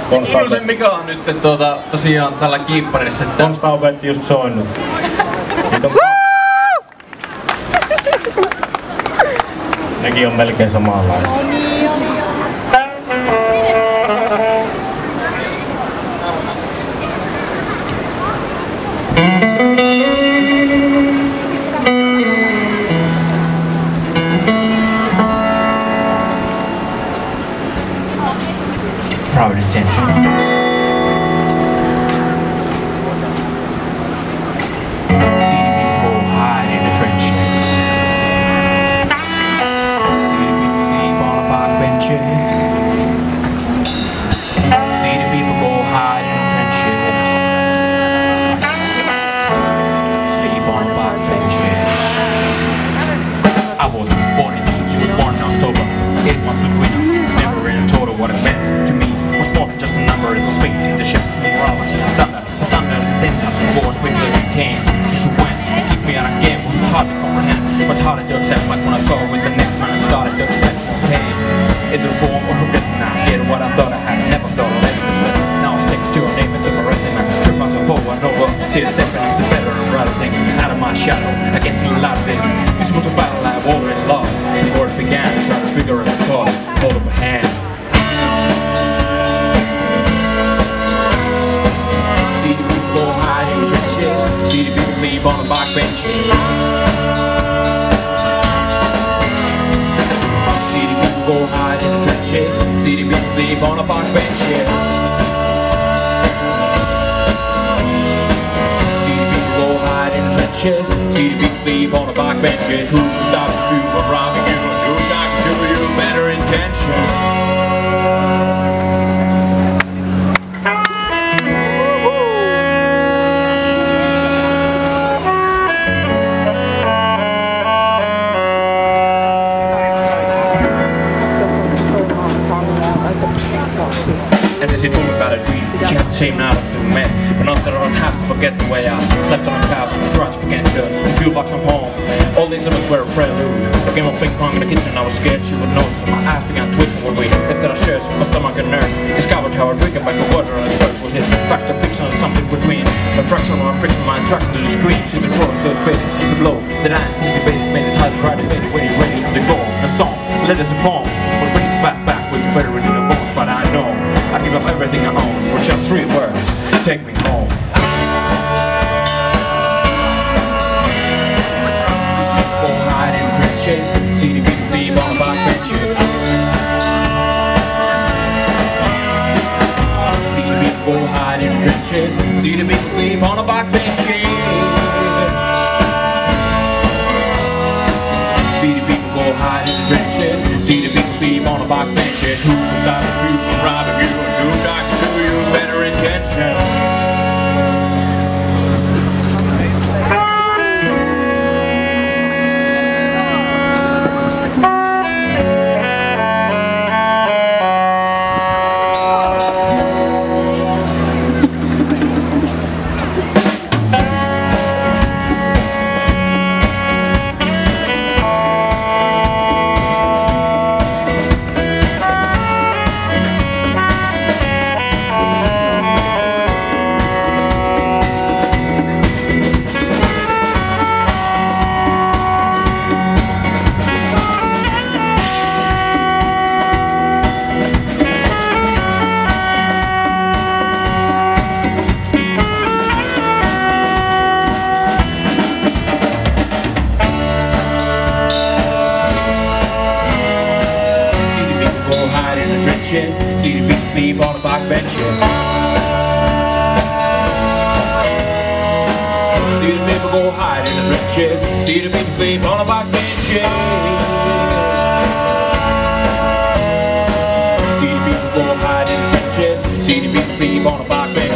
Inusen Mika on nyt tosiaan tällä kiipparissa. Konsta opetti just soinnut. Nekin on melkein samanlainen. Proud intention. I was born in June, she was born in October. 8 months between us, never really told her what it meant to me. Was more than just a number, it was fate in the ship from morality. Thunder as the thing as she was, quickly as she came. She went, kicked me on a game, was hard to comprehend, but harder to accept. Like when I saw her with the next man, I started to expect more pain. In the form of forgetting, I get what I thought I had, never thought of letting this slip. Now I stick to her name, it's a retina. Trip myself over and over, see her stepping into the better and brighter things. Out of my shadow, I guess in a lot of things. This was a battle I've already lost. Before it began, I tried to figure out the cause. Hold up a hand. See the people go hide in the trenches. See the people sleep on the back benches. See the people go hide in the trenches. See the people sleep on the back benches. See the people go hide in the trenches. See the people sleep on the back benches. Who stopped you from robbing you? Who talking to you? Better intention. And then she told me about a dream. She had the same night as we met, but not that I don't have to forget the way I slept on the couch, tried to forget her, the few blocks from home. All these events were a prelude. A game of ping pong in the kitchen, I was scared she would notice that my eyes began twitching when we lifted our shirts, my stomach and nerves. Discovered how I drink a bag of water and I spurred was it factor fiction or something between. A fraction of my friction, my attraction to the screen, see the chorus so it's faded. The blow that I anticipated made it hard to ride it, made it when you're ready to go. A song, letters and poems, will bring it back with you better in the bones, but I know I'd give up everything I own for just 3 words. Take me home. Go hide in trenches. See the people sleep on the back benches. See the people go hide in trenches. See the people sleep on the back benches. See the people go hide in the trenches. See the people sleep on the back benches. Who will stop you from robbing you? And who talking to you? Better intention. See the people sleep on the back benches. See the people go hide in the trenches. See the people sleep on the back benches. See the people go hide in the trenches. See the people sleep on the back benches.